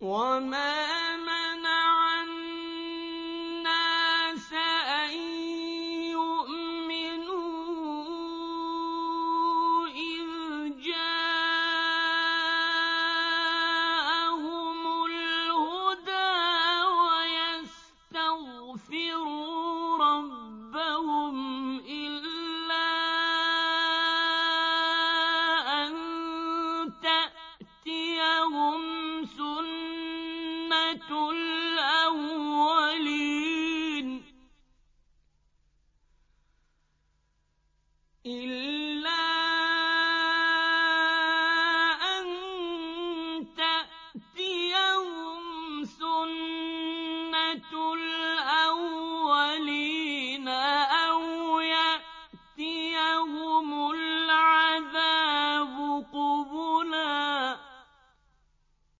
وما منع الناس أن يؤمنوا إذ جاءهم الهدى ويستغفروا ربهم إلا أن تأتيهم سنة